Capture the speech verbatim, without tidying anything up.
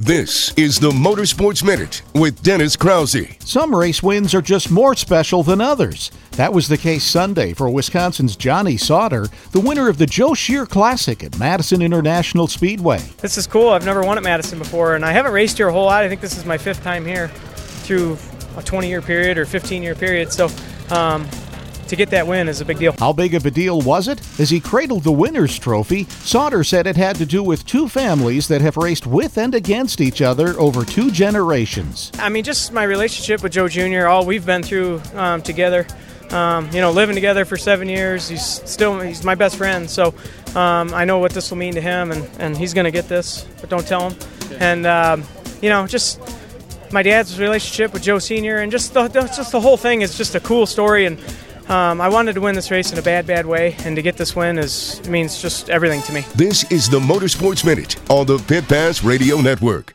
This is the Motorsports Minute with Dennis Krause. Some race wins are just more special than others. That was the case Sunday for Wisconsin's Johnny Sauter, the winner of the Joe Shear Classic at Madison International Speedway. This is cool. I've never won at Madison before, and I haven't raced here a whole lot. I think this is my fifth time here through a twenty-year period or fifteen-year period. So um, to get that win is a big deal. How big of a deal was it? As he cradled the winner's trophy, Sauter said it had to do with two families that have raced with and against each other over two generations. I mean, just my relationship with Joe Junior, all we've been through um, together. Um, you know, living together for seven years, he's still he's my best friend. So um, I know what this will mean to him, and, and he's going to get this, but don't tell him. And, um, you know, just my dad's relationship with Joe Senior, and just the, just the whole thing is just a cool story. And Um, I wanted to win this race in a bad, bad way, and to get this win is means just everything to me. This is the Motorsports Minute on the Pit Pass Radio Network.